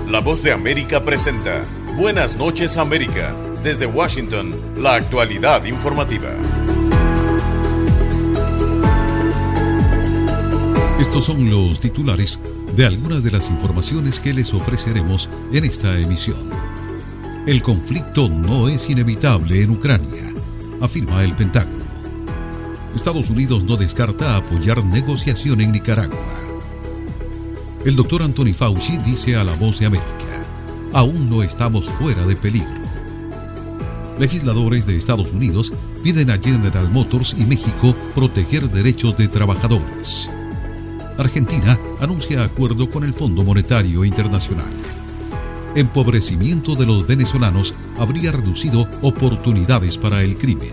La Voz de América presenta Buenas noches América. Desde Washington, la actualidad informativa. Estos son los titulares de algunas de las informaciones que les ofreceremos en esta emisión. El conflicto no es inevitable en Ucrania, afirma el Pentágono. Estados Unidos no descarta apoyar negociación en Nicaragua. El doctor Anthony Fauci dice a La Voz de América: aún no estamos fuera de peligro. Legisladores de Estados Unidos piden a General Motors y México proteger derechos de trabajadores. Argentina anuncia acuerdo con el Fondo Monetario Internacional. Empobrecimiento de los venezolanos habría reducido oportunidades para el crimen.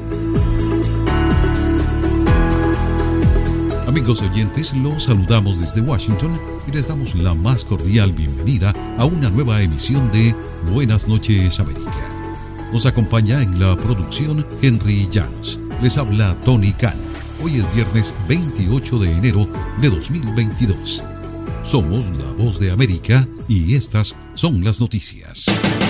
Amigos oyentes, los saludamos desde Washington y les damos la más cordial bienvenida a una nueva emisión de Buenas noches América. Nos acompaña en la producción Henry Llanos. Les habla Tony Cano. Hoy es viernes 28 de enero de 2022. Somos La Voz de América y estas son las noticias.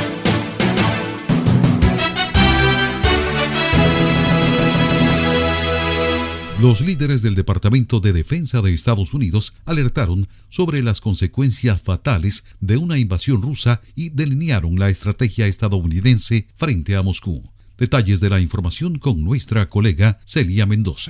Los líderes del Departamento de Defensa de Estados Unidos alertaron sobre las consecuencias fatales de una invasión rusa y delinearon la estrategia estadounidense frente a Moscú. Detalles de la información con nuestra colega Celia Mendoza.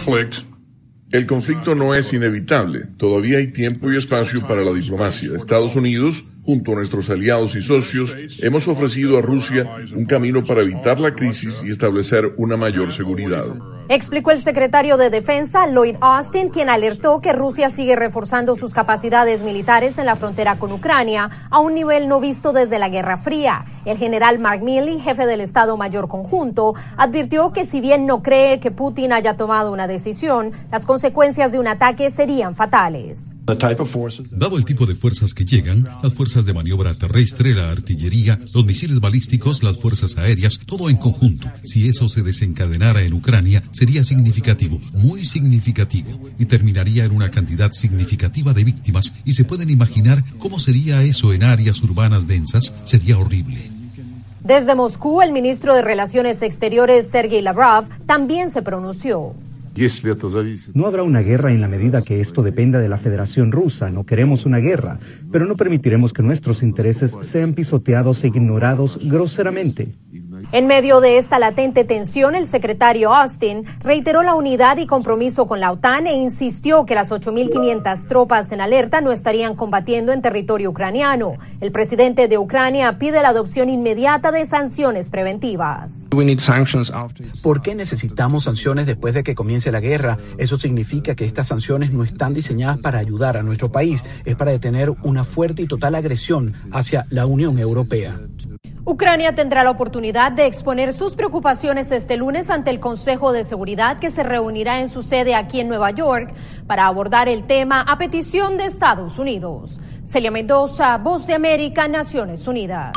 El conflicto no es inevitable. Todavía hay tiempo y espacio para la diplomacia. Estados Unidos, junto a nuestros aliados y socios, hemos ofrecido a Rusia un camino para evitar la crisis y establecer una mayor seguridad. Explicó el secretario de Defensa, Lloyd Austin, quien alertó que Rusia sigue reforzando sus capacidades militares en la frontera con Ucrania a un nivel no visto desde la Guerra Fría. El general Mark Milley, jefe del Estado Mayor Conjunto, advirtió que si bien no cree que Putin haya tomado una decisión, las consecuencias de un ataque serían fatales. Dado el tipo de fuerzas que llegan, las fuerzas de maniobra terrestre, la artillería, los misiles balísticos, las fuerzas aéreas, todo en conjunto, si eso se desencadenara en Ucrania, sería significativo, muy significativo, y terminaría en una cantidad significativa de víctimas, y se pueden imaginar cómo sería eso en áreas urbanas densas. Sería horrible. Desde Moscú, el ministro de Relaciones Exteriores, Sergei Lavrov, también se pronunció. No habrá una guerra en la medida que esto dependa de la Federación Rusa. No queremos una guerra, pero no permitiremos que nuestros intereses sean pisoteados e ignorados groseramente. En medio de esta latente tensión, el secretario Austin reiteró la unidad y compromiso con la OTAN e insistió que las 8.500 tropas en alerta no estarían combatiendo en territorio ucraniano. El presidente de Ucrania pide la adopción inmediata de sanciones preventivas. ¿Por qué necesitamos sanciones después de que comience la guerra? Eso significa que estas sanciones no están diseñadas para ayudar a nuestro país, es para detener una fuerte y total agresión hacia la Unión Europea. Ucrania tendrá la oportunidad de exponer sus preocupaciones este lunes ante el Consejo de Seguridad, que se reunirá en su sede aquí en Nueva York para abordar el tema a petición de Estados Unidos. Celia Mendoza, Voz de América, Naciones Unidas.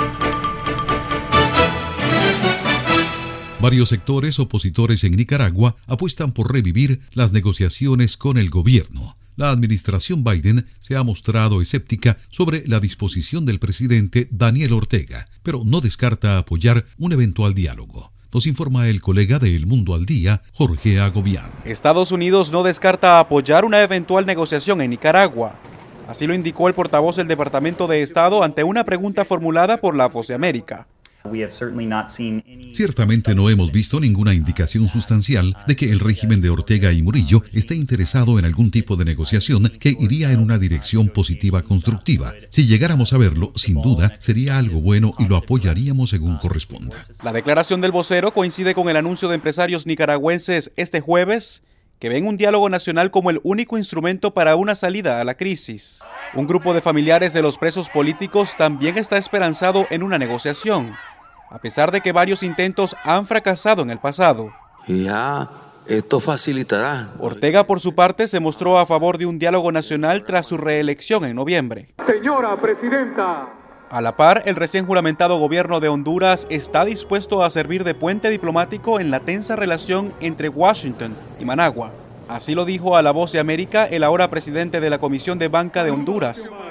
Varios sectores opositores en Nicaragua apuestan por revivir las negociaciones con el gobierno. La administración Biden se ha mostrado escéptica sobre la disposición del presidente Daniel Ortega, pero no descarta apoyar un eventual diálogo. Nos informa el colega de El Mundo al Día, Jorge Agobián. Estados Unidos no descarta apoyar una eventual negociación en Nicaragua. Así lo indicó el portavoz del Departamento de Estado ante una pregunta formulada por La Voz de América. Ciertamente no hemos visto ninguna indicación sustancial de que el régimen de Ortega y Murillo esté interesado en algún tipo de negociación que iría en una dirección positiva constructiva. Si llegáramos a verlo, sin duda, sería algo bueno y lo apoyaríamos según corresponda. La declaración del vocero coincide con el anuncio de empresarios nicaragüenses este jueves que ven un diálogo nacional como el único instrumento para una salida a la crisis. Un grupo de familiares de los presos políticos también está esperanzado en una negociación, a pesar de que varios intentos han fracasado en el pasado. Esto facilitará. Ortega, por su parte, se mostró a favor de un diálogo nacional tras su reelección en noviembre. Señora Presidenta. A la par, el recién juramentado gobierno de Honduras está dispuesto a servir de puente diplomático en la tensa relación entre Washington y Managua. Así lo dijo a La Voz de América el ahora presidente de la Comisión de Banca de Honduras,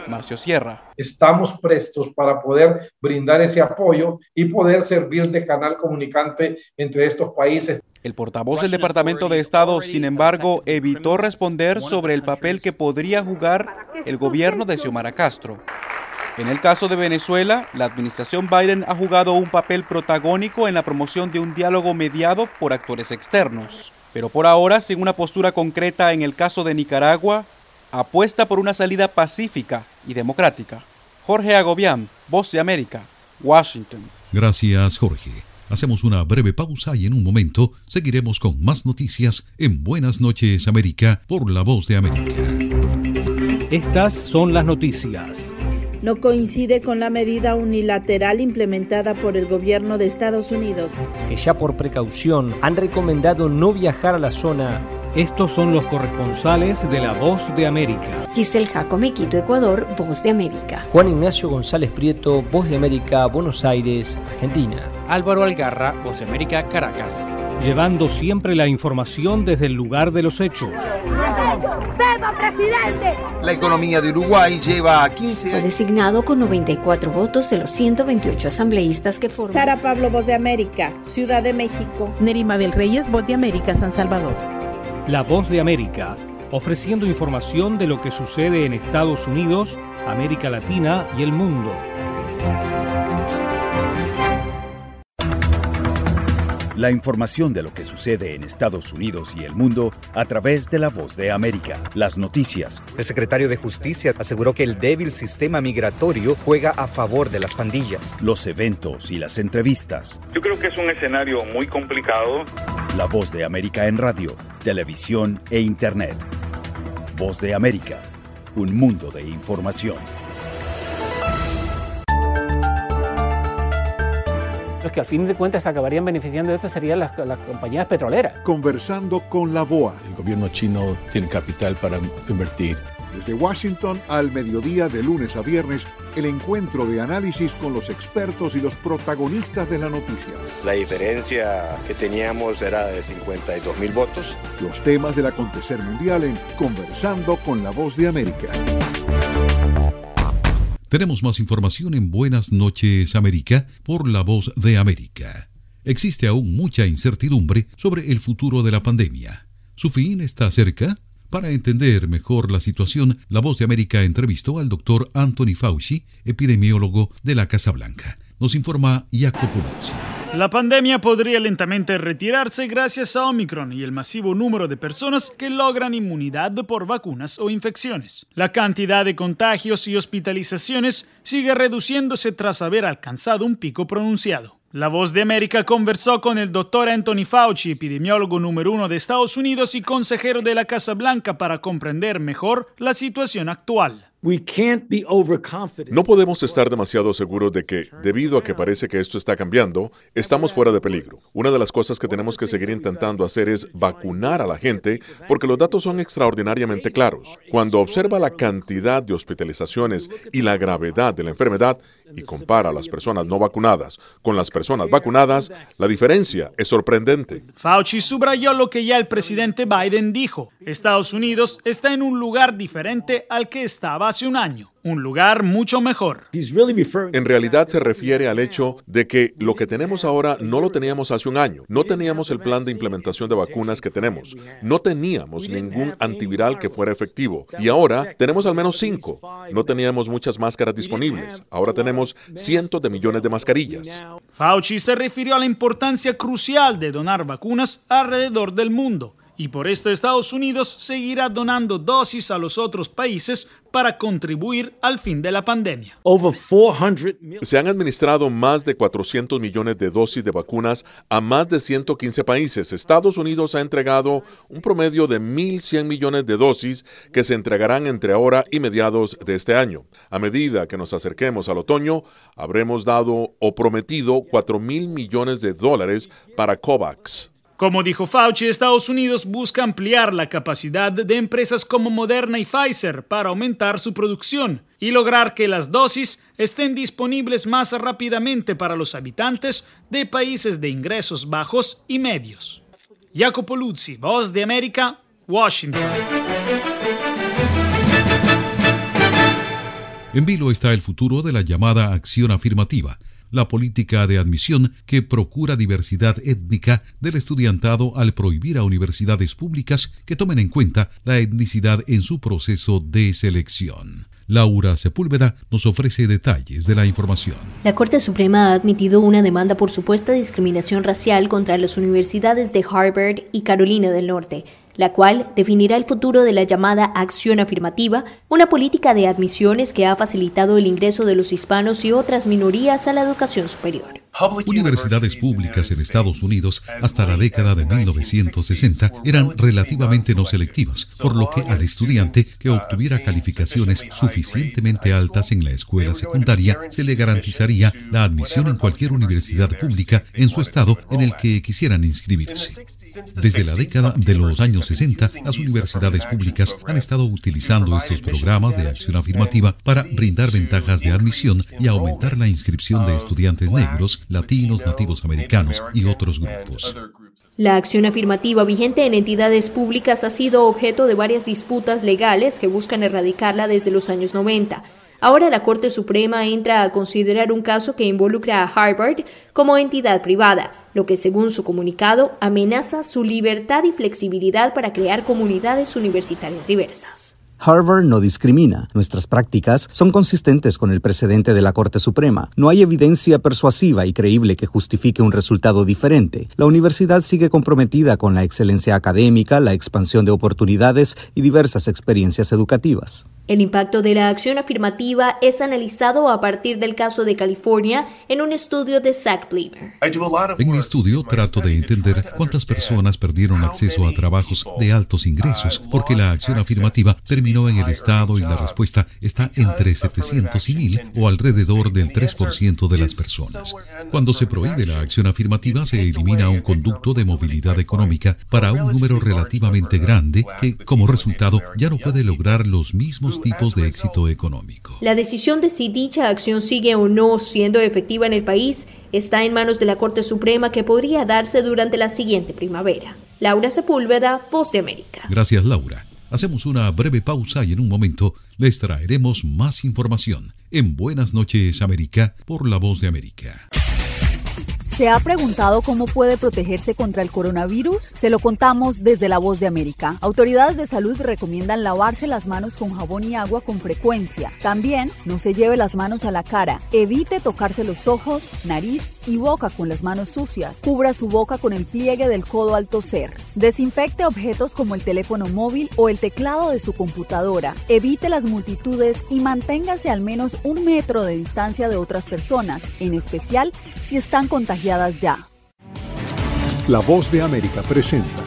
Marcio Sierra. Estamos prestos para poder brindar ese apoyo y poder servir de canal comunicante entre estos países. El portavoz del Departamento de Estado, sin embargo, evitó responder sobre el papel que podría jugar el gobierno de Xiomara Castro. En el caso de Venezuela, la administración Biden ha jugado un papel protagónico en la promoción de un diálogo mediado por actores externos. Pero por ahora, sin una postura concreta en el caso de Nicaragua, apuesta por una salida pacífica y democrática. Jorge Agobián, Voz de América, Washington. Gracias, Jorge. Hacemos una breve pausa y en un momento seguiremos con más noticias en Buenas noches, América, por La Voz de América. Estas son las noticias. No coincide con la medida unilateral implementada por el gobierno de Estados Unidos, que ya por precaución han recomendado no viajar a la zona. Estos son los corresponsales de La Voz de América. Giselle Jacome, Quito, Ecuador, Voz de América. Juan Ignacio González Prieto, Voz de América, Buenos Aires, Argentina. Álvaro Algarra, Voz de América, Caracas. Llevando siempre la información desde el lugar de los hechos. La economía de Uruguay lleva a 15 años. Fue designado con 94 votos de los 128 asambleístas que forman. Sara Pablo, Voz de América, Ciudad de México. Nerimabel Reyes, Voz de América, San Salvador. La Voz de América, ofreciendo información de lo que sucede en Estados Unidos, América Latina y el mundo. La información de lo que sucede en Estados Unidos y el mundo a través de La Voz de América. Las noticias. El secretario de Justicia aseguró que el débil sistema migratorio juega a favor de las pandillas. Los eventos y las entrevistas. Yo creo que es un escenario muy complicado. La Voz de América en radio, televisión e internet. Voz de América, un mundo de información. Los que al fin de cuentas acabarían beneficiando de esto serían las compañías petroleras. Conversando con la BOA. El gobierno chino tiene capital para invertir. Desde Washington al mediodía de lunes a viernes, el encuentro de análisis con los expertos y los protagonistas de la noticia. La diferencia que teníamos era de 52,000 votos. Los temas del acontecer mundial en Conversando con la Voz de América. Tenemos más información en Buenas noches, América, por La Voz de América. Existe aún mucha incertidumbre sobre el futuro de la pandemia. ¿Su fin está cerca? Para entender mejor la situación, La Voz de América entrevistó al doctor Anthony Fauci, epidemiólogo de la Casa Blanca. Nos informa Jacopo Luzzi. La pandemia podría lentamente retirarse gracias a Omicron y el masivo número de personas que logran inmunidad por vacunas o infecciones. La cantidad de contagios y hospitalizaciones sigue reduciéndose tras haber alcanzado un pico pronunciado. La Voz de América conversó con el Dr. Anthony Fauci, epidemiólogo número 1 de Estados Unidos y consejero de la Casa Blanca, para comprender mejor la situación actual. No podemos estar demasiado seguros de que, debido a que parece que esto está cambiando, estamos fuera de peligro. Una de las cosas que tenemos que seguir intentando hacer es vacunar a la gente, porque los datos son extraordinariamente claros. Cuando observa la cantidad de hospitalizaciones y la gravedad de la enfermedad y compara a las personas no vacunadas con las personas vacunadas, la diferencia es sorprendente. Fauci subrayó lo que ya el presidente Biden dijo: Estados Unidos está en un lugar diferente al que estaba hace un año, un lugar mucho mejor. En realidad se refiere al hecho de que lo que tenemos ahora no lo teníamos hace un año. No teníamos el plan de implementación de vacunas que tenemos. No teníamos ningún antiviral que fuera efectivo. Y ahora tenemos al menos 5. No teníamos muchas máscaras disponibles. Ahora tenemos cientos de millones de mascarillas. Fauci se refirió a la importancia crucial de donar vacunas alrededor del mundo. Y por esto Estados Unidos seguirá donando dosis a los otros países para contribuir al fin de la pandemia. Se han administrado más de 400 millones de dosis de vacunas a más de 115 países. Estados Unidos ha entregado un promedio de 1.100 millones de dosis que se entregarán entre ahora y mediados de este año. A medida que nos acerquemos al otoño, habremos dado o prometido $4,000 millones para COVAX. Como dijo Fauci, Estados Unidos busca ampliar la capacidad de empresas como Moderna y Pfizer para aumentar su producción y lograr que las dosis estén disponibles más rápidamente para los habitantes de países de ingresos bajos y medios. Jacopo Luzzi, Voz de América, Washington. En vilo está el futuro de la llamada acción afirmativa, la política de admisión que procura diversidad étnica del estudiantado al prohibir a universidades públicas que tomen en cuenta la etnicidad en su proceso de selección. Laura Sepúlveda nos ofrece detalles de la información. La Corte Suprema ha admitido una demanda por supuesta discriminación racial contra las universidades de Harvard y Carolina del Norte, la cual definirá el futuro de la llamada acción afirmativa, una política de admisiones que ha facilitado el ingreso de los hispanos y otras minorías a la educación superior. Universidades públicas en Estados Unidos hasta la década de 1960 eran relativamente no selectivas, por lo que al estudiante que obtuviera calificaciones suficientemente altas en la escuela secundaria se le garantizaría la admisión en cualquier universidad pública en su estado en el que quisieran inscribirse. Desde la década de los años 60, las universidades públicas han estado utilizando estos programas de acción afirmativa para brindar ventajas de admisión y aumentar la inscripción de estudiantes negros, latinos, nativos americanos y otros grupos. La acción afirmativa vigente en entidades públicas ha sido objeto de varias disputas legales que buscan erradicarla desde los años 90. Ahora la Corte Suprema entra a considerar un caso que involucra a Harvard como entidad privada, lo que según su comunicado amenaza su libertad y flexibilidad para crear comunidades universitarias diversas. Harvard no discrimina. Nuestras prácticas son consistentes con el precedente de la Corte Suprema. No hay evidencia persuasiva y creíble que justifique un resultado diferente. La universidad sigue comprometida con la excelencia académica, la expansión de oportunidades y diversas experiencias educativas. El impacto de la acción afirmativa es analizado a partir del caso de California en un estudio de Zach Bleemer. En mi estudio trato de entender cuántas personas perdieron acceso a trabajos de altos ingresos porque la acción afirmativa terminó en el estado y la respuesta está entre 700 y 1000 o alrededor del 3% de las personas. Cuando se prohíbe la acción afirmativa se elimina un conducto de movilidad económica para un número relativamente grande que como resultado ya no puede lograr los mismos tipos de éxito económico. La decisión de si dicha acción sigue o no siendo efectiva en el país está en manos de la Corte Suprema, que podría darse durante la siguiente primavera. Laura Sepúlveda, Voz de América. Gracias, Laura. Hacemos una breve pausa y en un momento les traeremos más información en Buenas noches, América, por La Voz de América. ¿Se ha preguntado cómo puede protegerse contra el coronavirus? Se lo contamos desde La Voz de América. Autoridades de salud recomiendan lavarse las manos con jabón y agua con frecuencia. También no se lleve las manos a la cara. Evite tocarse los ojos, nariz y boca con las manos sucias. Cubra su boca con el pliegue del codo al toser. Desinfecte objetos como el teléfono móvil o el teclado de su computadora. Evite las multitudes y manténgase al menos 1 metro de distancia de otras personas, en especial si están contagiadas ya. La Voz de América presenta.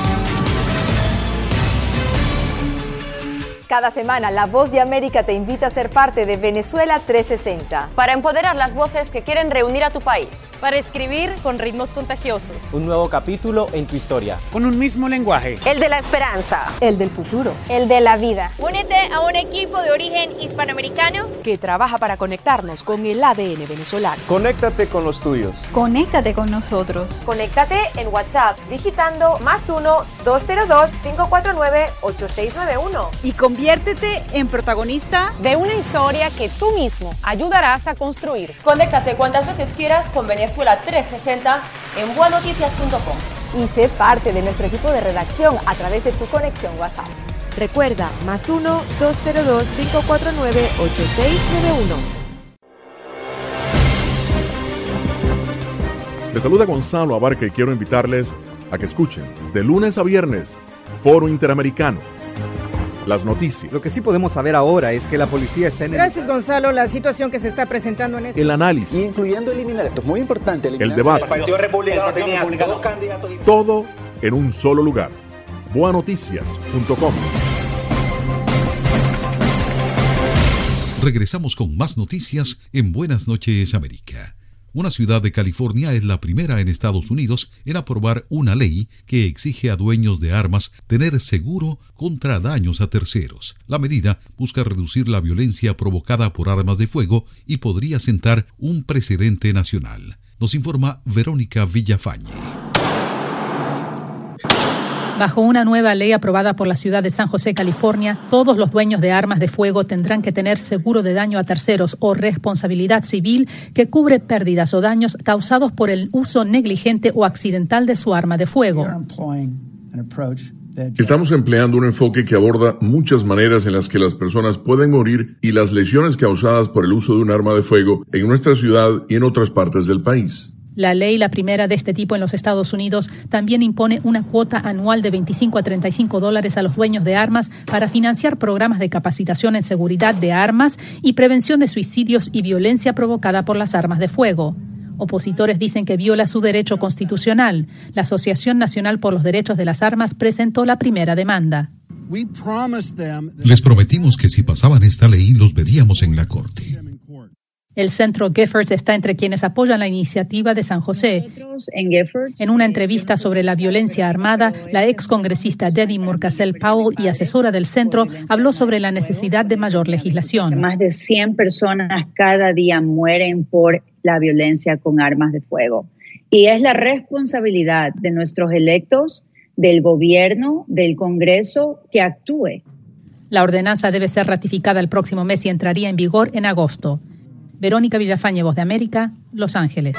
Cada semana, La Voz de América te invita a ser parte de Venezuela 360. Para empoderar las voces que quieren reunir a tu país. Para escribir con ritmos contagiosos. Un nuevo capítulo en tu historia. Con un mismo lenguaje. El de la esperanza. El del futuro. El de la vida. Únete a un equipo de origen hispanoamericano que trabaja para conectarnos con el ADN venezolano. Conéctate con los tuyos. Conéctate con nosotros. Conéctate en WhatsApp digitando +1 202 549 8691. Y conviértete en protagonista de una historia que tú mismo ayudarás a construir. Conéctate cuantas veces quieras con Venezuela 360 en buenoticias.com. Y sé parte de nuestro equipo de redacción a través de tu conexión WhatsApp. Recuerda, +1 202 549 8691. Les saluda Gonzalo Abarca y quiero invitarles a que escuchen de lunes a viernes Foro Interamericano. Las noticias. Lo que sí podemos saber ahora es que la policía está en Gracias, Gonzalo. La situación que se está presentando en el análisis. Incluyendo eliminar, esto es muy importante. El debate. El Partido Republicano tenía 2 candidatos. Todo en un solo lugar. Buenoticias.com. Regresamos con más noticias en Buenas noches, América. Una ciudad de California es la primera en Estados Unidos en aprobar una ley que exige a dueños de armas tener seguro contra daños a terceros. La medida busca reducir la violencia provocada por armas de fuego y podría sentar un precedente nacional. Nos informa Verónica Villafañe. Bajo una nueva ley aprobada por la ciudad de San José, California, todos los dueños de armas de fuego tendrán que tener seguro de daño a terceros o responsabilidad civil que cubre pérdidas o daños causados por el uso negligente o accidental de su arma de fuego. Estamos empleando un enfoque que aborda muchas maneras en las que las personas pueden morir y las lesiones causadas por el uso de un arma de fuego en nuestra ciudad y en otras partes del país. La ley, la primera de este tipo en los Estados Unidos, también impone una cuota anual de $25 a $35 a los dueños de armas para financiar programas de capacitación en seguridad de armas y prevención de suicidios y violencia provocada por las armas de fuego. Opositores dicen que viola su derecho constitucional. La Asociación Nacional por los Derechos de las Armas presentó la primera demanda. Les prometimos que si pasaban esta ley los veríamos en la corte. El Centro Giffords está entre quienes apoyan la iniciativa de San José. En una entrevista sobre la violencia armada, la excongresista Debbie Murcazel Powell y asesora del centro habló sobre la necesidad de mayor legislación. Más de 100 personas cada día mueren por la violencia con armas de fuego. Y es la responsabilidad de nuestros electos, del gobierno, del Congreso, que actúe. La ordenanza debe ser ratificada el próximo mes y entraría en vigor en agosto. Verónica Villafañe, Voz de América, Los Ángeles.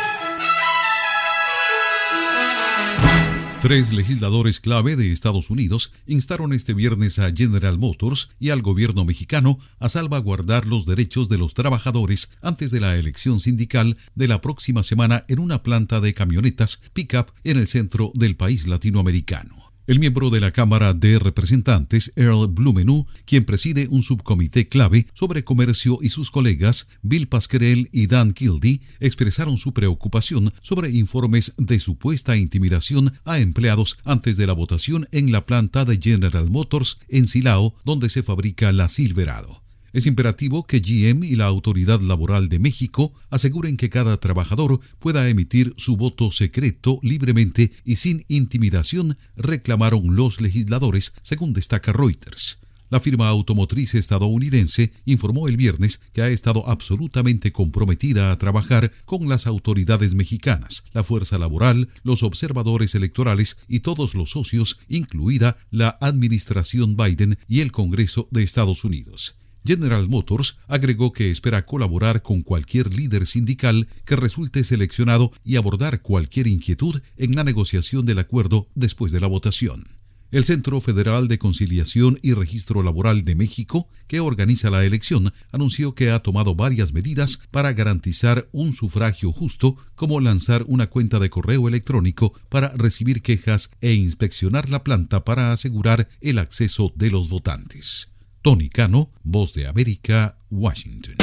3 legisladores clave de Estados Unidos instaron este viernes a General Motors y al gobierno mexicano a salvaguardar los derechos de los trabajadores antes de la elección sindical de la próxima semana en una planta de camionetas pick-up en el centro del país latinoamericano. El miembro de la Cámara de Representantes, Earl Blumenau, quien preside un subcomité clave sobre comercio, y sus colegas Bill Pasquerel y Dan Kildee expresaron su preocupación sobre informes de supuesta intimidación a empleados antes de la votación en la planta de General Motors en Silao, donde se fabrica la Silverado. Es imperativo que GM y la Autoridad Laboral de México aseguren que cada trabajador pueda emitir su voto secreto, libremente y sin intimidación, reclamaron los legisladores, según destaca Reuters. La firma automotriz estadounidense informó el viernes que ha estado absolutamente comprometida a trabajar con las autoridades mexicanas, la fuerza laboral, los observadores electorales y todos los socios, incluida la administración Biden y el Congreso de Estados Unidos. General Motors agregó que espera colaborar con cualquier líder sindical que resulte seleccionado y abordar cualquier inquietud en la negociación del acuerdo después de la votación. El Centro Federal de Conciliación y Registro Laboral de México, que organiza la elección, anunció que ha tomado varias medidas para garantizar un sufragio justo, como lanzar una cuenta de correo electrónico para recibir quejas e inspeccionar la planta para asegurar el acceso de los votantes. Tony Cano, Voz de América, Washington.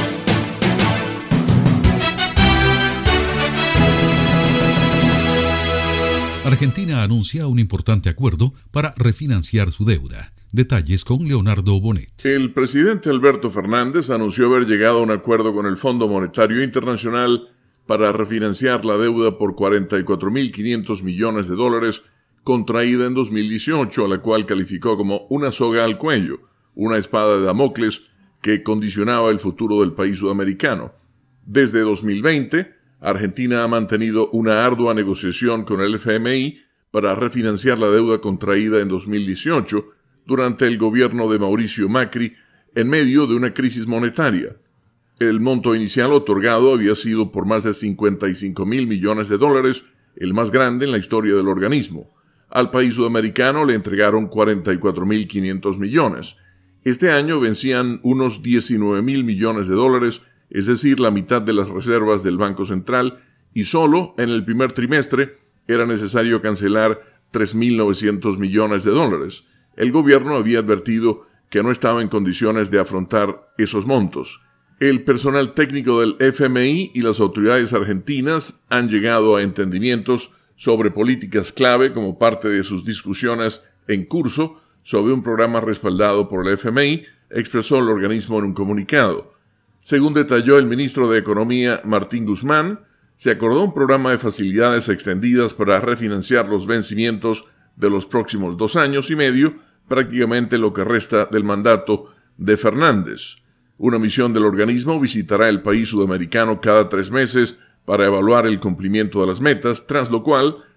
Argentina anuncia un importante acuerdo para refinanciar su deuda. Detalles con Leonardo Bonet. El presidente Alberto Fernández anunció haber llegado a un acuerdo con el Fondo Monetario Internacional para refinanciar la deuda por $44.500 millones contraída en 2018, a la cual calificó como una soga al cuello, una espada de Damocles que condicionaba el futuro del país sudamericano. Desde 2020, Argentina ha mantenido una ardua negociación con el FMI para refinanciar la deuda contraída en 2018 durante el gobierno de Mauricio Macri en medio de una crisis monetaria. El monto inicial otorgado había sido por más de $55.000 millones, el más grande en la historia del organismo. Al país sudamericano le entregaron $44.500 millones. Este año vencían unos $19.000 millones, es decir, la mitad de las reservas del Banco Central, y solo en el primer trimestre era necesario cancelar $3.900 millones. El gobierno había advertido que no estaba en condiciones de afrontar esos montos. El personal técnico del FMI y las autoridades argentinas han llegado a entendimientos sobre políticas clave como parte de sus discusiones en curso sobre un programa respaldado por el FMI, expresó el organismo en un comunicado. Según detalló el ministro de Economía, Martín Guzmán, se acordó un programa de facilidades extendidas para refinanciar los vencimientos de los próximos 2 años y medio, prácticamente lo que resta del mandato de Fernández. Una misión del organismo visitará el país sudamericano cada 3 meses para evaluar el cumplimiento de las metas, tras lo cual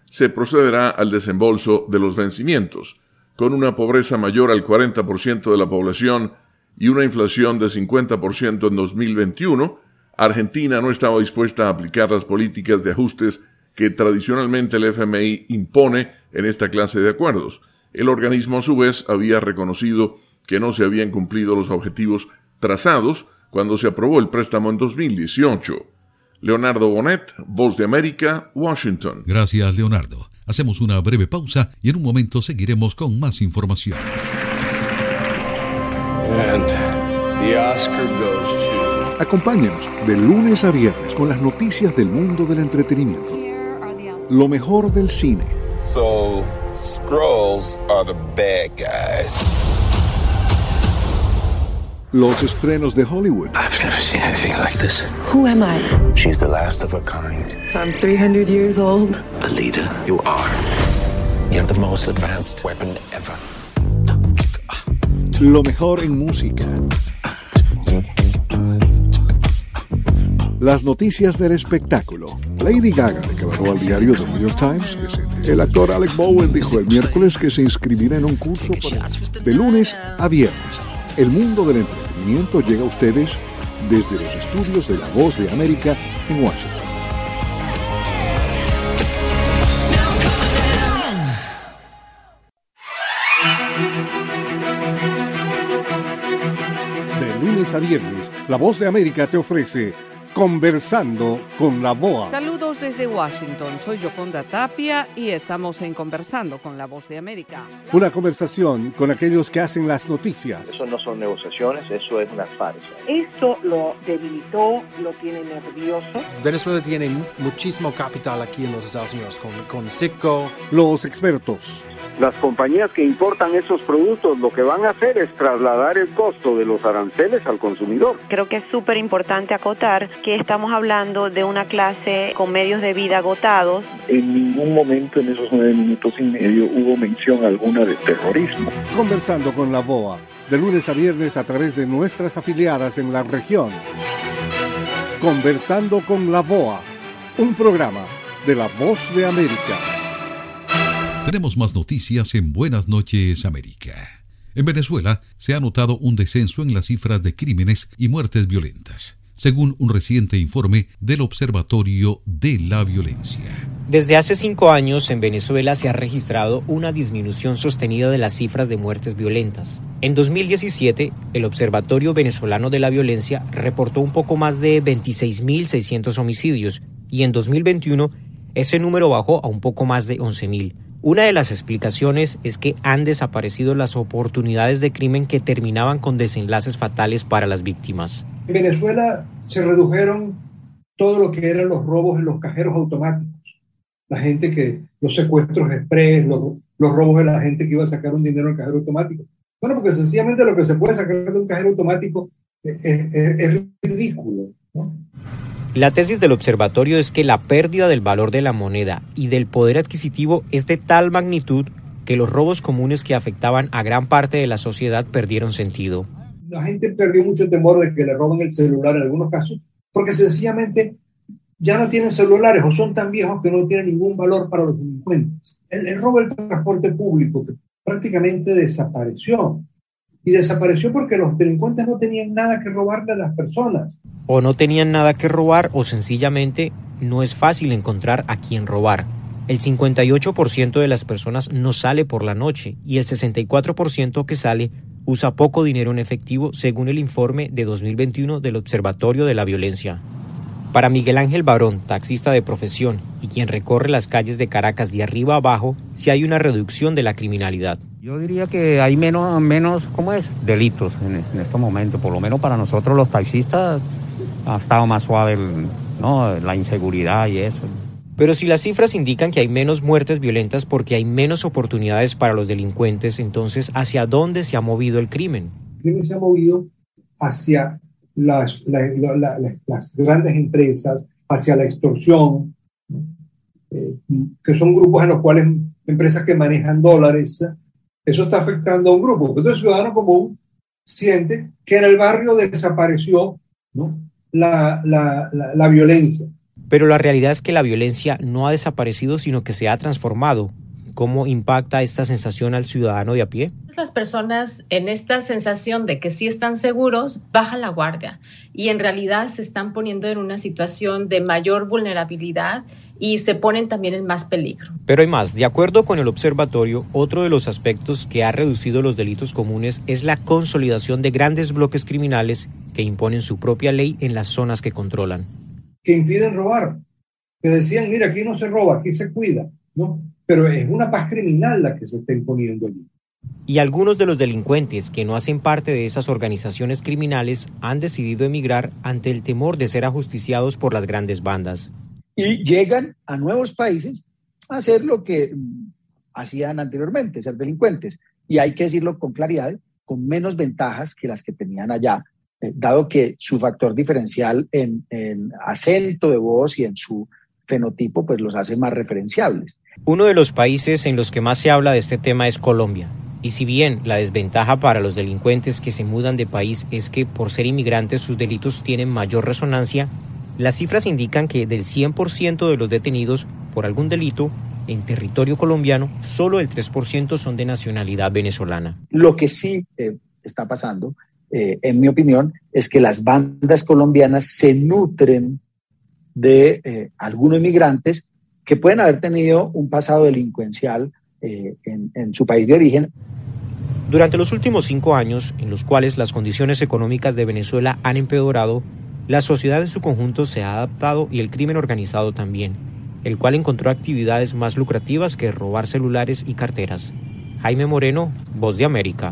se procederá al desembolso de los vencimientos. Con una pobreza mayor al 40% de la población y una inflación de 50% en 2021, Argentina no estaba dispuesta a aplicar las políticas de ajustes que tradicionalmente el FMI impone en esta clase de acuerdos. El organismo, a su vez, había reconocido que no se habían cumplido los objetivos trazados cuando se aprobó el préstamo en 2018. Leonardo Bonet, Voz de América, Washington. Gracias, Leonardo. Hacemos una breve pausa y en un momento seguiremos con más información. And the Oscar goes to... Acompáñenos de lunes a viernes con las noticias del mundo del entretenimiento. Lo mejor del cine. So, Skrulls are the bad guys. Los estrenos de Hollywood. I've never seen anything like this. Who am I? She's the last of her kind. So I'm 300 years old. Alita, you are. You have the most advanced weapon ever. Lo mejor en música. Las noticias del espectáculo. Lady Gaga declaró al diario The New York Times que el actor Alec Baldwin dijo el miércoles que se inscribirá en un curso de lunes a viernes. El mundo del entretenimiento llega a ustedes desde los estudios de La Voz de América en Washington. De lunes a viernes, La Voz de América te ofrece Conversando con la VOA. Saludos desde Washington, soy Yoconda Tapia y estamos en Conversando con la Voz de América. Una conversación con aquellos que hacen las noticias. Eso no son negociaciones, eso es una farsa. Esto lo debilitó, lo tiene nervioso. Venezuela tiene muchísimo capital aquí en los Estados Unidos, con Citgo. Los expertos. Las compañías que importan esos productos lo que van a hacer es trasladar el costo de los aranceles al consumidor. Creo que es súper importante acotar que estamos hablando de una clase con medios de vida agotados. En ningún momento en esos 9 minutos y medio hubo mención alguna de terrorismo. Conversando con la VOA, de lunes a viernes a través de nuestras afiliadas en la región. Conversando con la VOA, un programa de La Voz de América. Tenemos más noticias en Buenas noches, América. En Venezuela se ha notado un descenso en las cifras de crímenes y muertes violentas, según un reciente informe del Observatorio de la Violencia. Desde hace 5 años en Venezuela se ha registrado una disminución sostenida de las cifras de muertes violentas. En 2017, el Observatorio Venezolano de la Violencia reportó un poco más de 26.600 homicidios y en 2021 ese número bajó a un poco más de 11.000. Una de las explicaciones es que han desaparecido las oportunidades de crimen que terminaban con desenlaces fatales para las víctimas. En Venezuela se redujeron todo lo que eran los robos en los cajeros automáticos. La gente que, los secuestros express, los robos de la gente que iba a sacar un dinero al cajero automático. Bueno, porque sencillamente lo que se puede sacar de un cajero automático es ridículo, ¿no? La tesis del observatorio es que la pérdida del valor de la moneda y del poder adquisitivo es de tal magnitud que los robos comunes que afectaban a gran parte de la sociedad perdieron sentido. La gente perdió mucho temor de que le roben el celular en algunos casos, porque sencillamente ya no tienen celulares o son tan viejos que no tienen ningún valor para los delincuentes. El robo del transporte público que prácticamente desapareció. Y desapareció porque los delincuentes no tenían nada que robarle a las personas. O no tenían nada que robar o sencillamente no es fácil encontrar a quién robar. El 58% de las personas no sale por la noche y el 64% que sale usa poco dinero en efectivo, según el informe de 2021 del Observatorio de la Violencia. Para Miguel Ángel Barón, taxista de profesión y quien recorre las calles de Caracas de arriba a abajo, sí hay una reducción de la criminalidad. Yo diría que hay menos delitos en estos momentos. Por lo menos para nosotros los taxistas ha estado más suave la inseguridad y eso. Pero si las cifras indican que hay menos muertes violentas porque hay menos oportunidades para los delincuentes, entonces, ¿hacia dónde se ha movido el crimen? El crimen se ha movido hacia las grandes empresas, hacia la extorsión, que son grupos en los cuales empresas que manejan dólares. Eso está afectando a un grupo. Entonces el ciudadano común siente que en el barrio desapareció, ¿no?, la violencia. Pero la realidad es que la violencia no ha desaparecido, sino que se ha transformado. ¿Cómo impacta esta sensación al ciudadano de a pie? Las personas en esta sensación de que sí están seguros, bajan la guardia y en realidad se están poniendo en una situación de mayor vulnerabilidad y se ponen también en más peligro. Pero hay más. De acuerdo con el observatorio, otro de los aspectos que ha reducido los delitos comunes es la consolidación de grandes bloques criminales que imponen su propia ley en las zonas que controlan. Que impiden robar, que decían, mira, aquí no se roba, aquí se cuida, ¿no? Pero es una paz criminal la que se está imponiendo allí. Y algunos de los delincuentes que no hacen parte de esas organizaciones criminales han decidido emigrar ante el temor de ser ajusticiados por las grandes bandas. Y llegan a nuevos países a hacer lo que hacían anteriormente, ser delincuentes. Y hay que decirlo con claridad, con menos ventajas que las que tenían allá, dado que su factor diferencial en acento de voz y en su fenotipo pues los hace más referenciables. Uno de los países en los que más se habla de este tema es Colombia. Y si bien la desventaja para los delincuentes que se mudan de país es que por ser inmigrantes sus delitos tienen mayor resonancia, las cifras indican que del 100% de los detenidos por algún delito en territorio colombiano, solo el 3% son de nacionalidad venezolana. Lo que sí está pasando, en mi opinión, es que las bandas colombianas se nutren de algunos inmigrantes que pueden haber tenido un pasado delincuencial en su país de origen. Durante los últimos 5 años, en los cuales las condiciones económicas de Venezuela han empeorado, la sociedad en su conjunto se ha adaptado y el crimen organizado también, el cual encontró actividades más lucrativas que robar celulares y carteras. Jaime Moreno, Voz de América.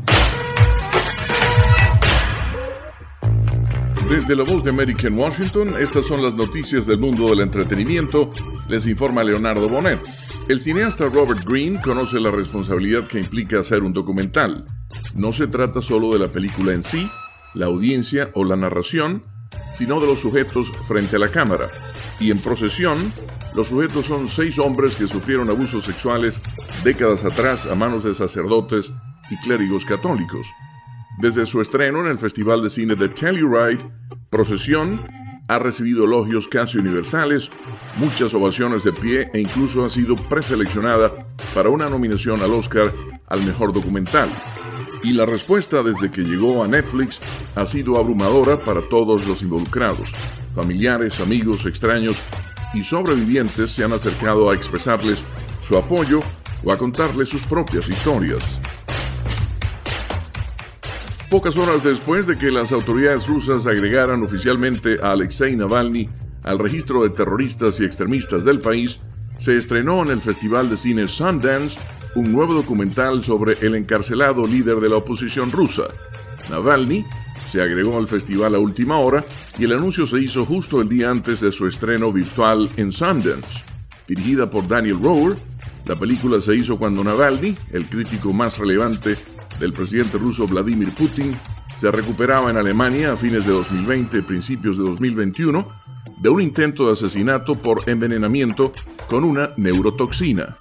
Desde la Voz de América en Washington, estas son las noticias del mundo del entretenimiento. Les informa Leonardo Bonet. El cineasta Robert Greene conoce la responsabilidad que implica hacer un documental. No se trata solo de la película en sí, la audiencia o la narración, sino de los sujetos frente a la cámara. Y en Procesión, los sujetos son 6 hombres que sufrieron abusos sexuales décadas atrás a manos de sacerdotes y clérigos católicos. Desde su estreno en el Festival de Cine de Telluride, Procesión ha recibido elogios casi universales, muchas ovaciones de pie e incluso ha sido preseleccionada para una nominación al Oscar al mejor documental. Y la respuesta desde que llegó a Netflix ha sido abrumadora para todos los involucrados. Familiares, amigos, extraños y sobrevivientes se han acercado a expresarles su apoyo o a contarles sus propias historias. Pocas horas después de que las autoridades rusas agregaran oficialmente a Alexei Navalny al registro de terroristas y extremistas del país, se estrenó en el Festival de Cine Sundance un nuevo documental sobre el encarcelado líder de la oposición rusa. Navalny se agregó al festival a última hora y el anuncio se hizo justo el día antes de su estreno virtual en Sundance. Dirigida por Daniel Rohrer, la película se hizo cuando Navalny, el crítico más relevante del presidente ruso Vladimir Putin, se recuperaba en Alemania a fines de 2020 y principios de 2021 de un intento de asesinato por envenenamiento con una neurotoxina.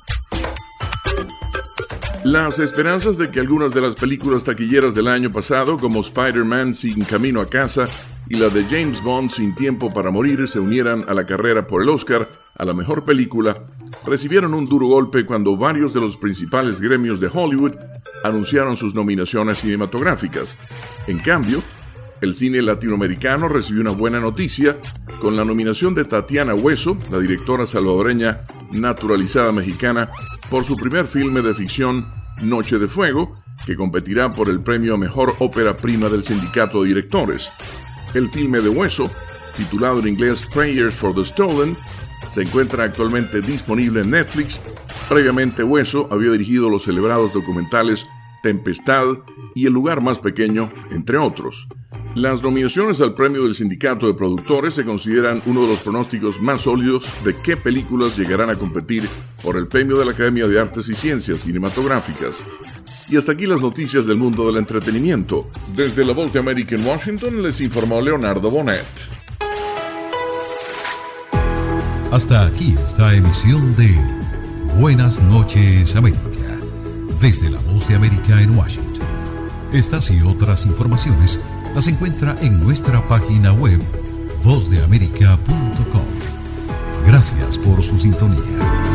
Las esperanzas de que algunas de las películas taquilleras del año pasado, como Spider-Man Sin Camino a Casa y la de James Bond Sin Tiempo para Morir, se unieran a la carrera por el Oscar a la mejor película, recibieron un duro golpe cuando varios de los principales gremios de Hollywood anunciaron sus nominaciones cinematográficas. En cambio, el cine latinoamericano recibió una buena noticia con la nominación de Tatiana Hueso, la directora salvadoreña naturalizada mexicana, por su primer filme de ficción, Noche de Fuego, que competirá por el premio a Mejor Ópera Prima del Sindicato de Directores. El filme de Hueso, titulado en inglés Prayers for the Stolen, se encuentra actualmente disponible en Netflix. Previamente, Hueso había dirigido los celebrados documentales Tempestad y El lugar más pequeño, entre otros. Las nominaciones al premio del Sindicato de Productores se consideran uno de los pronósticos más sólidos de qué películas llegarán a competir por el premio de la Academia de Artes y Ciencias Cinematográficas. Y hasta aquí las noticias del mundo del entretenimiento. Desde la Voz de América en Washington les informó Leonardo Bonet. Hasta aquí esta emisión de Buenas noches América, desde la Voz de América en Washington. Estas y otras informaciones las encuentra en nuestra página web vozdeamerica.com. Gracias por su sintonía.